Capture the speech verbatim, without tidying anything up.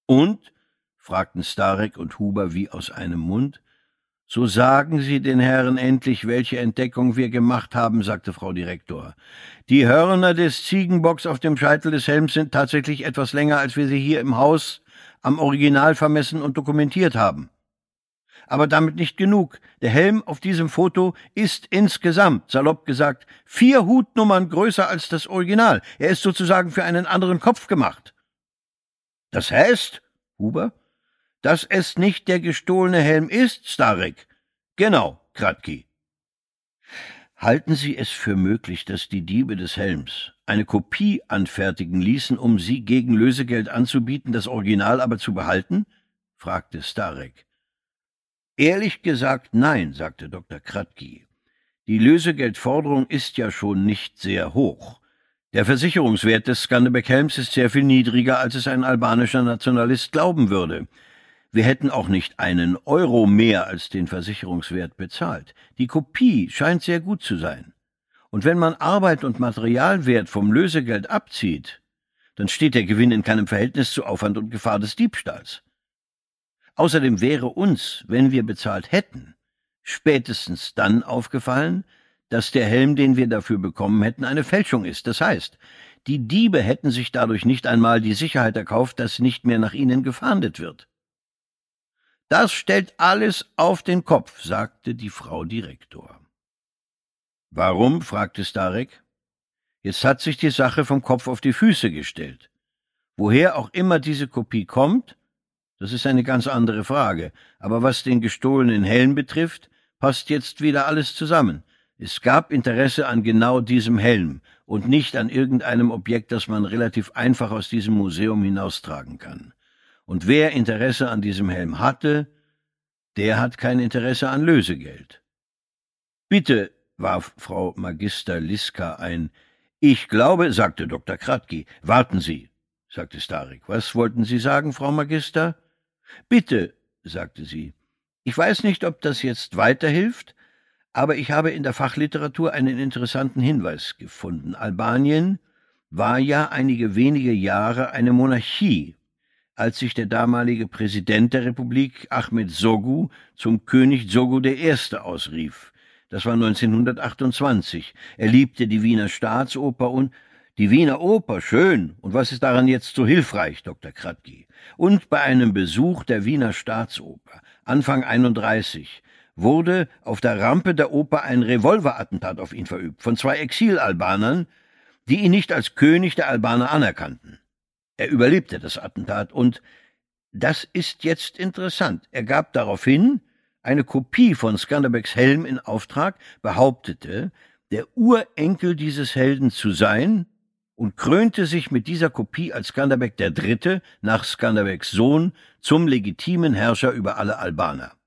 »Und?« fragten Starek und Huber wie aus einem Mund. »So sagen Sie den Herren endlich, welche Entdeckung wir gemacht haben«, sagte Frau Direktor. »Die Hörner des Ziegenbocks auf dem Scheitel des Helms sind tatsächlich etwas länger, als wir sie hier im Haus am Original vermessen und dokumentiert haben. Aber damit nicht genug. Der Helm auf diesem Foto ist insgesamt, salopp gesagt, vier Hutnummern größer als das Original. Er ist sozusagen für einen anderen Kopf gemacht.« »Das heißt«, Huber, »dass es nicht der gestohlene Helm ist, Starek?« »Genau, Kratky.« »Halten Sie es für möglich, dass die Diebe des Helms eine Kopie anfertigen ließen, um sie gegen Lösegeld anzubieten, das Original aber zu behalten?« fragte Starek. »Ehrlich gesagt, nein«, sagte Doktor Kratky. »Die Lösegeldforderung ist ja schon nicht sehr hoch. Der Versicherungswert des Skanderbeg-Helms ist sehr viel niedriger, als es ein albanischer Nationalist glauben würde. Wir hätten auch nicht einen Euro mehr als den Versicherungswert bezahlt. Die Kopie scheint sehr gut zu sein. Und wenn man Arbeit und Materialwert vom Lösegeld abzieht, dann steht der Gewinn in keinem Verhältnis zu Aufwand und Gefahr des Diebstahls. Außerdem wäre uns, wenn wir bezahlt hätten, spätestens dann aufgefallen, dass der Helm, den wir dafür bekommen hätten, eine Fälschung ist. Das heißt, die Diebe hätten sich dadurch nicht einmal die Sicherheit erkauft, dass nicht mehr nach ihnen gefahndet wird.« »Das stellt alles auf den Kopf«, sagte die Frau Direktor. »Warum?«, fragte Starek. »Jetzt hat sich die Sache vom Kopf auf die Füße gestellt. Woher auch immer diese Kopie kommt, das ist eine ganz andere Frage. Aber was den gestohlenen Helm betrifft, passt jetzt wieder alles zusammen. Es gab Interesse an genau diesem Helm und nicht an irgendeinem Objekt, das man relativ einfach aus diesem Museum hinaustragen kann. Und wer Interesse an diesem Helm hatte, der hat kein Interesse an Lösegeld.« »Bitte«, warf Frau Magister Liska ein. »Ich glaube«, sagte Doktor Kratky. »Warten Sie«, sagte Starek. »Was wollten Sie sagen, Frau Magister?« »Bitte«, sagte sie. »Ich weiß nicht, ob das jetzt weiterhilft, aber ich habe in der Fachliteratur einen interessanten Hinweis gefunden. Albanien war ja einige wenige Jahre eine Monarchie, als sich der damalige Präsident der Republik, Ahmed Zogu, zum König Zogu der Erste ausrief. Das war neunzehnhundertachtundzwanzig. Er liebte die Wiener Staatsoper und »Die Wiener Oper, schön. Und was ist daran jetzt so hilfreich, Doktor Kratky?« Und bei einem Besuch der Wiener Staatsoper, Anfang einunddreißig, wurde auf der Rampe der Oper ein Revolverattentat auf ihn verübt, von zwei Exilalbanern, die ihn nicht als König der Albaner anerkannten. Er überlebte das Attentat und, das ist jetzt interessant, er gab daraufhin eine Kopie von Skanderbegs Helm in Auftrag, behauptete, der Urenkel dieses Helden zu sein und krönte sich mit dieser Kopie als Skanderbeg der Dritte nach Skanderbegs Sohn zum legitimen Herrscher über alle Albaner.